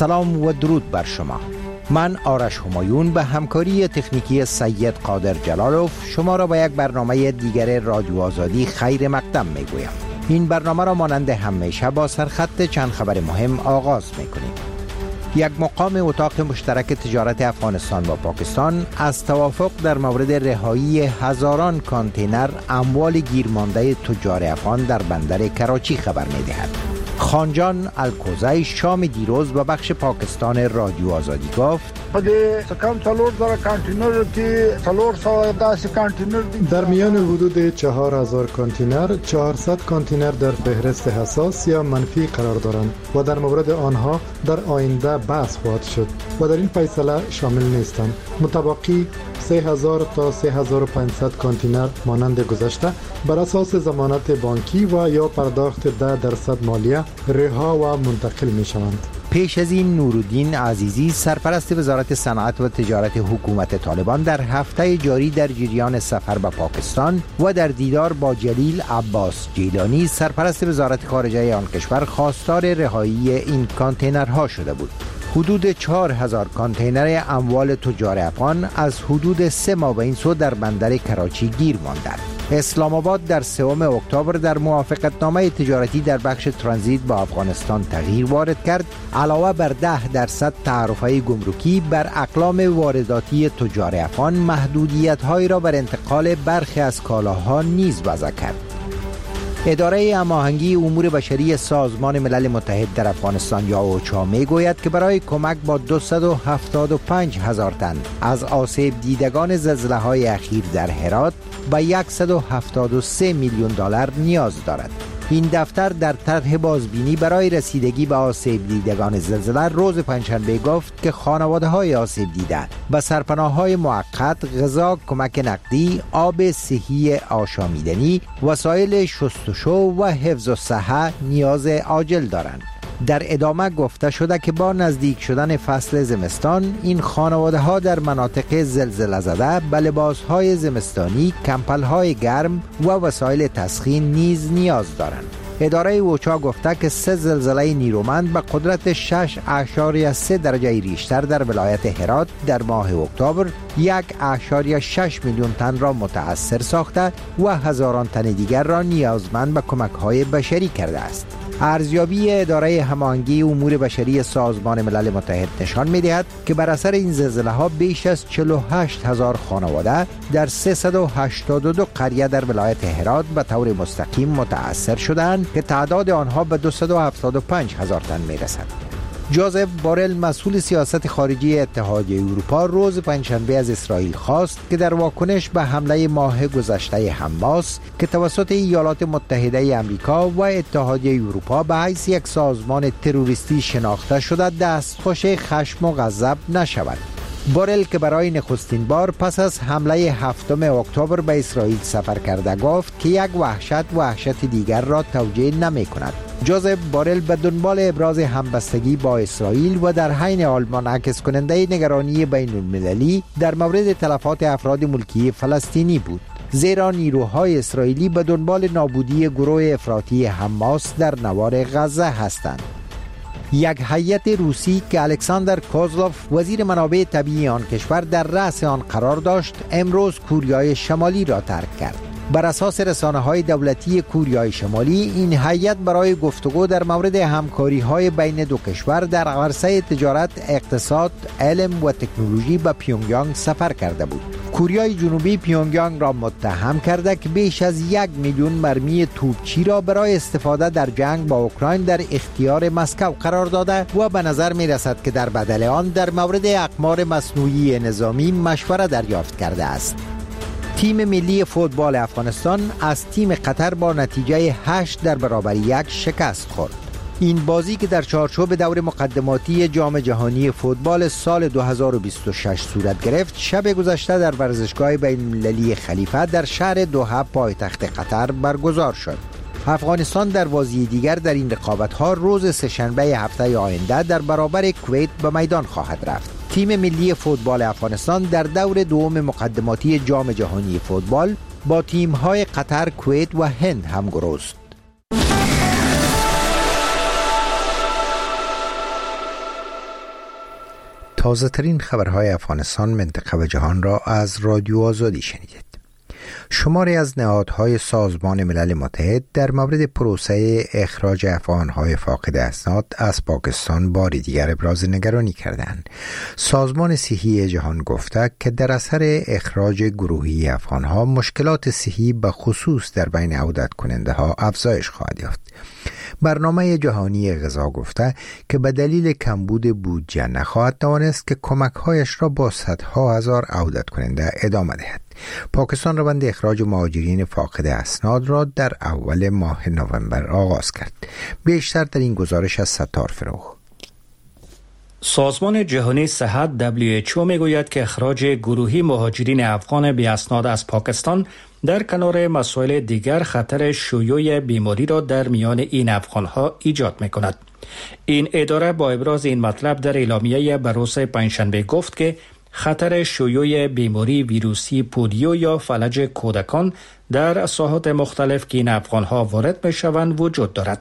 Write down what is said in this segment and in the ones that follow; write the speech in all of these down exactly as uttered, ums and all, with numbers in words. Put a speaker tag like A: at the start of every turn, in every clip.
A: سلام و درود بر شما. من آرش همایون به همکاری تکنیکی سید قادر جلالوف شما را به یک برنامه دیگر رادیو آزادی خیر مقدم می گویم. این برنامه را مانند همیشه با سرخط چند خبر مهم آغاز می کنیم. یک مقام اتاق مشترک تجارت افغانستان با پاکستان از توافق در مورد رهایی هزاران کانتینر اموال گیرمانده تجار افغان در بندر کراچی خبر می دهد. خانجان الکوزی شام دیروز به بخش پاکستان رادیو آزادی گفت
B: در میان حدود چهار هزار کانتینر چهارصد کانتینر در فهرست حساس یا منفی قرار دارند و در مورد آنها در آینده بحث خواهد شد و در این فیصله شامل نیستند. متبقی سه هزار تا سه هزار و پانصد کانتینر مانند گذشته بر اساس ضمانت بانکی و یا پرداخت ده درصد مالیه رها و منتقل می شوند.
A: پیش از این نورالدین عزیزی سرپرست وزارت صنعت و تجارت حکومت طالبان در هفته جاری در جریان سفر به پاکستان و در دیدار با جلیل عباس جیلانی سرپرست وزارت خارجه آن کشور خواستار رهایی این کانتینرها شده بود. حدود چهار هزار کانتینر اموال تجار افغان از حدود سه ماه به این سو در بندر کراچی گیر ماندند. اسلام آباد در سوم اکتبر در موافقتنامه تجارتی در بخش ترانزیت با افغانستان تغییر وارد کرد. علاوه بر ده درصد تعرفه گمرکی بر اقلام وارداتی تجار افغان محدودیت‌هایی را بر انتقال برخی از کالاها نیز وضع کرد. اداره هماهنگی امور بشری سازمان ملل متحد در افغانستان یا اوچا می گوید که برای کمک با دویست و هفتاد و پنج هزار تن از آسیب دیدگان زلزله های اخیر در هرات به صد و هفتاد و سه میلیون دلار نیاز دارد. این دفتر در طرح بازبینی برای رسیدگی به آسیب دیدگان زلزله روز پنجشنبه گفت که خانواده های آسیب دیده به سرپناه های موقت، غذا، کمک نقدی، آب صحی آشامیدنی، وسایل شستشو و حفظ الصحه نیاز عاجل دارند. در ادامه گفته شده که با نزدیک شدن فصل زمستان این خانواده ها در مناطق زلزله زده به لباس های زمستانی، کمپل های گرم و وسایل تسخین نیز نیاز دارند. اداره اوچا گفته که سه زلزله نیرومند به قدرت شش اشاریه سه درجه ریشتر در ولایت هرات در ماه اکتبر یک اشاریه شش میلیون تن را متاثر ساخته و هزاران تن دیگر را نیازمند به کمک های بشری کرده است. ارزیابی اداره هماهنگی امور بشری سازمان ملل متحد نشان می‌دهد که بر اثر این زلزله ها بیش از چهل و هشت هزار خانواده در سیصد و هشتاد و دو قریه در ولایت هرات به طور مستقیم متاثر شدند که تعداد آنها به دویست و هفتاد و پنج هزار تن می‌رسد. جوزف بورل مسئول سیاست خارجی اتحادیه اروپا روز پنجشنبه از اسرائیل خواست که در واکنش به حمله ماه گذشته حماس که توسط ایالات متحده آمریکا و اتحادیه اروپا به حیث یک سازمان تروریستی شناخته شده دستخوش خشم و غضب نشود. بورل که برای نخستین بار پس از حمله هفتم اکتبر به اسرائیل سفر کرده گفت که یک وحشت وحشت دیگر را توجیه نمی کند. جوزف بورل به دنبال ابراز همبستگی با اسرائیل و در حین حال منعکس کننده نگرانی بین المللی در مورد تلفات افراد ملکی فلسطینی بود، زیرا نیروهای اسرائیلی به دنبال نابودی گروه افراطی حماس در نوار غزه هستند. یک هیئت روسی که الکساندر کوزلوف وزیر منابع طبیعی آن کشور در رأس آن قرار داشت امروز کوریای شمالی را ترک کرد. بر اساس رسانه‌های دولتی کوریای شمالی این هیئت برای گفتگو در مورد همکاری‌های بین دو کشور در عرصه تجارت، اقتصاد، علم و تکنولوژی به پیونگیانگ سفر کرده بود. کوریای جنوبی پیونگیانگ را متهم کرده که بیش از یک میلیون مرمی توپچی را برای استفاده در جنگ با اوکراین در اختیار مسکو قرار داده و به نظر می رسد که در بدل آن در مورد اقمار مصنوعی نظامی مشوره دریافت کرده است. تیم ملی فوتبال افغانستان از تیم قطر با نتیجه هشت در برابر یک شکست خورد. این بازی که در چارچوب دور مقدماتی جام جهانی فوتبال سال دو هزار و بیست و شش صورت گرفت، شب گذشته در ورزشگاه بین‌المللی خلیفه در شهر دوحه پایتخت قطر برگزار شد. افغانستان در بازی دیگر در این رقابت‌ها روز سه‌شنبه هفته آینده در برابر کویت به میدان خواهد رفت. تیم ملی فوتبال افغانستان در دور دوم مقدماتی جام جهانی فوتبال با تیم‌های قطر، کویت و هند همگروه است. تازه ترین خبرهای افغانستان، منطقه و جهان را از رادیو آزادی شنیدید. شماری از نهادهای سازمان ملل متحد در مورد پروسه اخراج افغانهای فاقد اسناد از پاکستان بار دیگر ابراز نگرانی کردند. سازمان صحی جهان گفته که در اثر اخراج گروهی افغانها مشکلات صحی به خصوص در بین عودت کننده ها افزایش خواهد یافت. برنامه جهانی غذا گفته که به دلیل کمبود بودجه نخواهد توانست که کمک‌هایش را با صدها هزار عودت کننده ادامه دهد. پاکستان روند اخراج مهاجرین فاقد اسناد را در اول ماه نوامبر آغاز کرد. بیشتر در این گزارش از ستار فروغ.
C: سازمان جهانی صحت دبلیو اچ او میگوید که اخراج گروهی مهاجرین افغان بی اسناد از پاکستان در کنار مسائل دیگر خطر شیوع بیماری را در میان این افغانها ایجاد میکند. این اداره با ابراز این مطلب در اعلامیه به روز پنجشنبه گفت که خطر شیوع بیماری ویروسی پولیو یا فلج کودکان در ساحات مختلف که این افغانها وارد میشوند وجود دارد.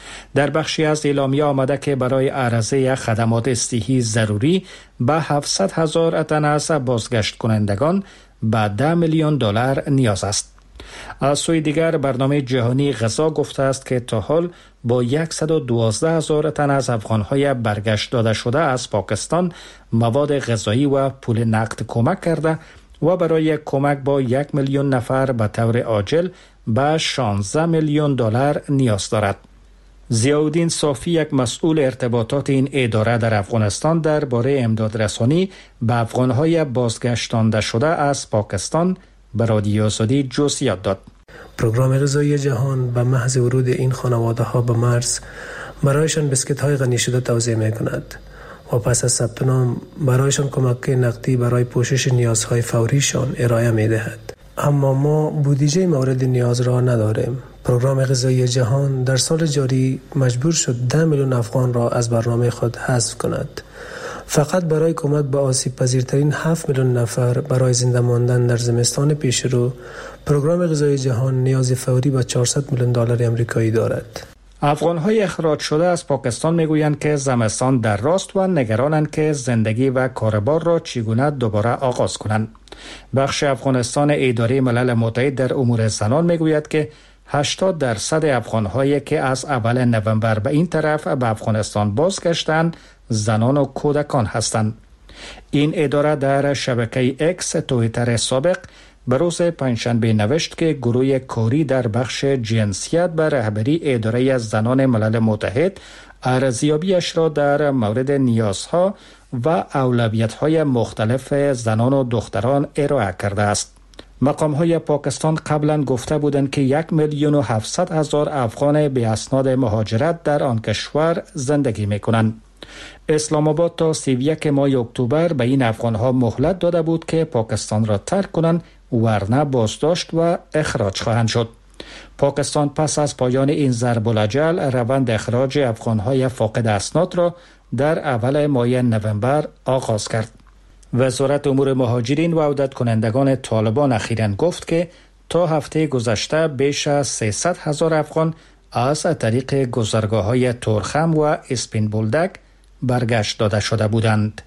C: در بخشی از اعلامیه آمده که برای عرضه خدمات صحی ضروری به هفتصد هزار تن از بازگشت کنندگان به ده میلیون دلار نیاز است. از سوی دیگر برنامه جهانی غذا گفته است که تا حال با صد و دوازده هزار تن از افغانهای برگشت داده شده از پاکستان مواد غذایی و پول نقد کمک کرده و برای کمک با یک میلیون نفر به طور عاجل به شانزده میلیون دلار نیاز دارد. ضیاءالدین صافی، یک مسئول ارتباطات این اداره در افغانستان، درباره امدادرسانی به افغانهای بازگشتانده شده از پاکستان به رادیو آزادی جزئیات داد.
D: پروگرام غذایی جهان به محض ورود این خانواده ها به مرز برایشان بسکت های غنی شده توزیع می کند و پس از ثبت نام برایشان کمک نقدی برای پوشش نیازهای فوریشان ارائه می دهد. اما ما بودجه مورد نیاز را نداریم. پروگرام غذایی جهان در سال جاری مجبور شد ده میلیون افغان را از برنامه خود حذف کند. فقط برای کمک به آسیب پذیرترین هفت میلیون نفر برای زنده ماندن در زمستان پیشرو، پروگرام غذایی جهان نیاز فوری به چهارصد میلیون دلار آمریکایی دارد.
C: افغان‌های اخراج شده از پاکستان میگویند که زمستان در راست و نگرانند که زندگی و کاربار را چگونه دوباره آغاز کنند. بخش افغانستان اداره ملل متحد در امور زنان میگوید که هشتاد درصد افغان‌هایی که از اول نوامبر به این طرف به افغانستان بازگشتند زنان و کودکان هستند. این اداره در شبکه اکس توییتر سابق به روز پنجشنبه نوشت که گروه کاری در بخش جنسیت به رهبری اداره زنان ملل متحد ارزیابیش را در مورد نیازها و اولویت‌های مختلف زنان و دختران ارائه کرده است. مقام‌های پاکستان قبلا گفته بودند که یک میلیون و هفتصد هزار افغان بی اسناد مهاجرت در آن کشور زندگی می‌کنند. اسلام آباد تا سی و یک ماه اکتبر به این افغان‌ها مهلت داده بود که پاکستان را ترک کنند، ورنه بازداشت و اخراج خواهند شد. پاکستان پس از پایان این ضرب الاجل روند اخراج افغان‌های فاقد اسناد را در اول ماه نوامبر آغاز کرد. وزارت امور مهاجرین و عودت کنندگان طالبان اخیراً گفت که تا هفته گذشته بیش از سیصد هزار افغان از طریق گذرگاه‌های تورخم و اسپین بولدک برگشت داده شده بودند.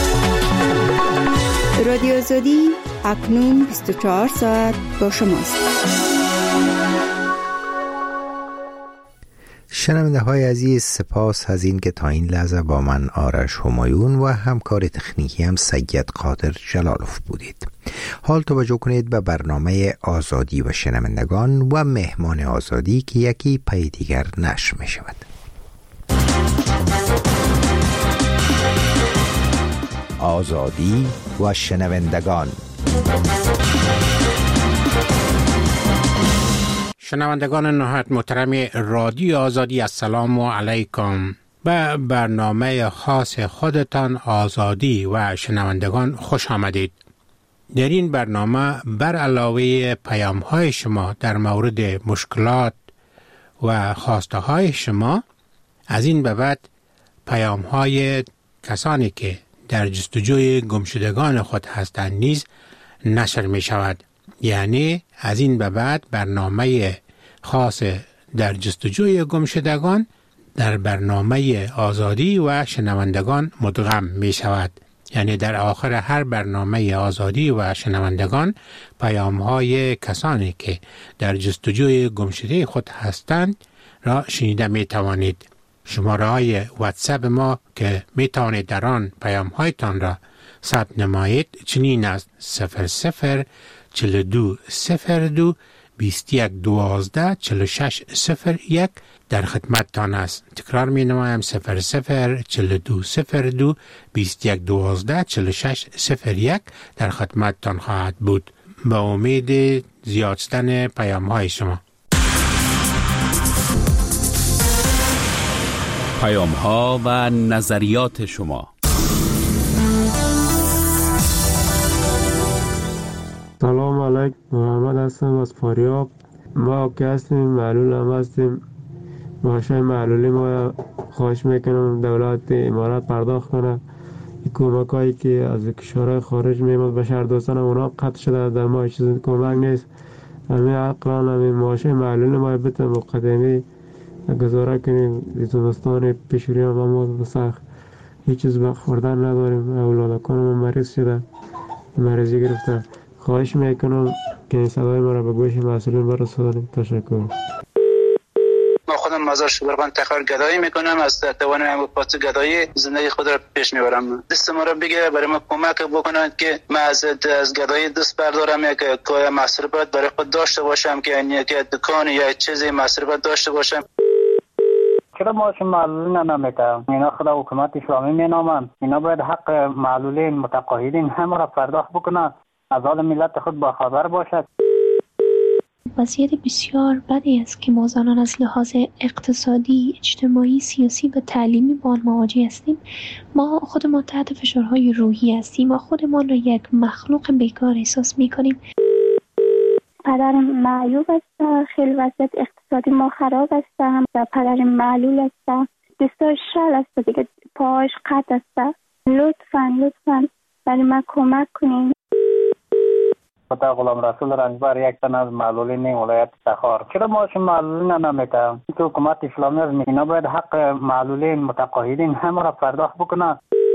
E: رادیو آزادی اکنون بیست و چهار ساعت با شماست.
A: شنونده های عزیز، سپاس از این که تا این لحظه با من آرش همایون و همکار تکنیکی هم سید قادر جلالوف بودید. حال توجه کنید به برنامه آزادی و شنوندگان و مهمان آزادی که یکی پی دیگر نشر می شود. آزادی و شنوندگان.
F: شنوندگان نهایت محترم رادیو آزادی، السلام علیکم. به برنامه خاص خودتان آزادی و شنوندگان خوش آمدید. در این برنامه بر علاوه پیام های شما در مورد مشکلات و خواسته های شما، از این به بعد پیام های کسانی که در جستجوی گمشدگان خود هستند نیز نشر می شود. یعنی از این به بعد برنامه خاص در جستجوی گمشدگان در برنامه آزادی و شنوندگان مدغم می شود. یعنی در آخر هر برنامه آزادی و شنوندگان پیام های کسانی که در جستجوی گمشده خود هستند را شنیده می توانید. شماره های واتساپ ما که می توانید در آن پیام هایتان را ثبت نمایید چنین است: صفر صفر چهل و دو صفر دو بیست و یک دوازده چهل و شش صفر یک در خدمتتان است. تکرار می نمایم: صفر صفر چهل و دو صفر دو بیست و یک دوازده چهل و شش صفر یک در خدمتتان خواهد بود. با امید زیاد شدن پیام های شما.
G: پیام ها و نظریات شما.
H: سلام علیکم، محمد هستم از فاریاب. ما که هستیم معلول هم هستیم. ماشای معلولی ما خواهش میکنم دولت امارات پرداخت کنه. کمک هایی که از کشورهای خارج میمد به شهر دوستان اونا قطع شده، در ما چیز کمک نیست. همین عقلان همین ماشای معلولی ما بتن مقدمی گزاره کنیم. زمستان پیشوری هم ما سخت هیچ چیز خوردن نداریم. اولادکان ما مریض شده، مریضی گرفتن. خواهش میکنم که صدای ما را به گوش مسئولین برسانید. تشکر.
I: ما خودم مزار شبرغان تخار گدایی میکنم، از توانم پاس گدایی زندگی خود را پیش میبرم. دست ما را بگیره برای ما کمک بکنند که ما از از گدایی دست بردارم، یک کوی مصرفات برای خود داشته باشم، که یعنی یک دکان یا چیزی مصرفات داشته باشم.
J: چرا ماشین معلولین نمیکنم؟ اینا خدا حکومت اسلامی مینامند. اینا باید حق معلولین متقاعدین همه را پرداخت بکنند، از حال ملت خود باخبر باشد.
K: وضعیت بسیار بدی است که ما زنان از لحاظ اقتصادی، اجتماعی، سیاسی و تعلیمی با آن مواجه هستیم. ما خودمان تحت فشارهای روحی هستیم. ما خودمان را یک مخلوق بیکار احساس می‌کنیم.
L: پدرم معیوب است، خیلی وضعیت اقتصادی ما خراب است. پدرم معلول است، دستاش شل است دیگه، پاهاش قطع است. لطفاً لطفاً برای من کمک کنین.
J: خدا غلام رسول رنجبر، یک تن از معلولین ولایت تخار. چرا ماشین معلولین نمیکنم؟ تو حکومت اسلامی از اینا باید حق معلولین متقاعدین همه را پرداخت بکنن.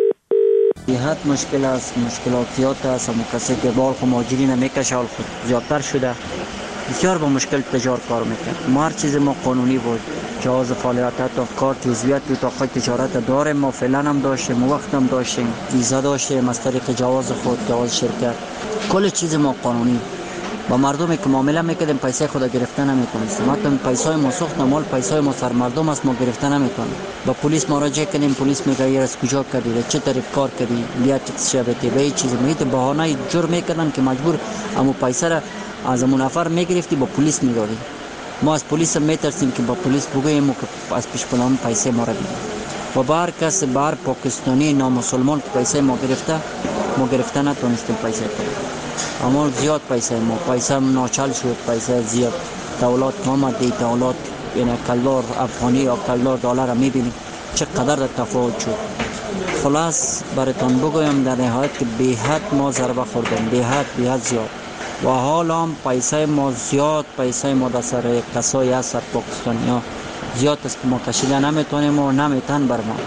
M: صحت مشکل است، مشکلات زیاد است. اما کسی که بال خو ماجری نمیکشه حال خود زیادتر شده، بسیار با مشکل تجار کار میکنه. ما هر چیز ما قانونی بود، جواز فعالیت تا کارت عضویت تو اتاق تجارت داریم. ما فعلا هم داشتیم، وقت هم داشتیم، ویزا داشتیم از طریق جواز خود، جواز شرکت، کل چیز ما قانونی. با مردمی که معامله میکردیم پیسه خود گرفته نمیتونستیم. ما پیسای ما سوخت، مال پیسای ما سر مردم است، ما گرفته نمیتونیم. با پلیس مراجعه کردیم، پلیس میگه یه از کجا کردی، چه طریق کار کردی، بیا تکس شبته به چیز میگه بهانه جرم میکردن که مجبور امو پیسه را از اون نفر میگرفتی با پلیس میدادی. ما از پلیس هم میترسیم که با پلیس بگوییم که از پیش پلان پیسه ما را بگیر. و بار کس بار پاکستانی نامسلمان پیسه ما گرفته، ما گرفته نتونستیم پیسه کنیم. اما زیاد پیسه ما پیسه ناچل شد، پیسه زیاد. دولت آمد دی دولت یعنی کلدار افغانی یا کلدار دلار میبینیم چقدر تفاوت شد. خلاص براتون بگویم در نهایت که به حد ما ضربه خوردیم، به حد به حد زیاد. و حالا هم پیسه ما زیاد، پیسه ما در سر کسایی هست در پاکستانی ها زیاد است که ما کشیده نمیتونیم و نمیتن بر ما.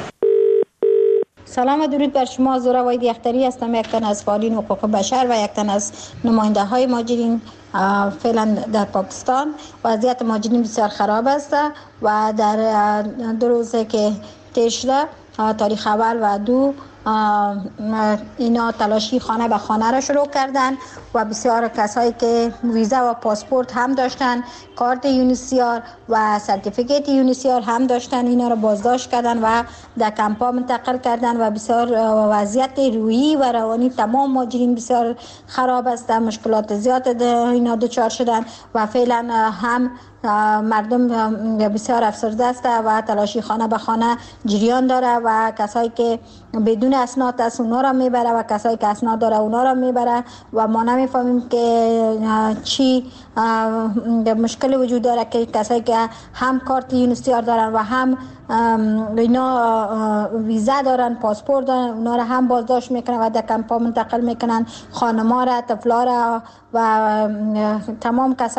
N: سلام و درود بر شما. زورا وحید یختری هستم، یک تن از فعالین حقوق بشر و یک تن از نماینده های مهاجرین فعلا در پاکستان. وضعیت مهاجرین بسیار خراب است و در دو روزه که طی شده، تاریخ اول و دو، اینا تلاشی خانه به خانه را شروع کردن و بسیار کسایی که ویزا و پاسپورت هم داشتن، کارت یونیسیار و سرتیفیکیت یونیسیار هم داشتن، اینا را بازداشت کردن و در کمپا منتقل کردن و بسیار وضعیت روحی و روانی تمام مهاجرین بسیار خراب است. مشکلات زیاد اینا دچار شدن و فعلا هم مردم بسیار افسرده است و تلاشی خانه به خانه جریان داره و کسایی که بدون اسناد است اونا را میبره و کسایی که اسناد داره اونا را میبره و ما نمیفهمیم که چی مشکل وجود داره که کسایی که هم کارت یونیسیار دارن و هم اینا ویزا دارن، پاسپورت دارن، اونا را هم بازداشت میکنن و در کمپا منتقل میکنن، خانما را، طفلا را و تمام کسایی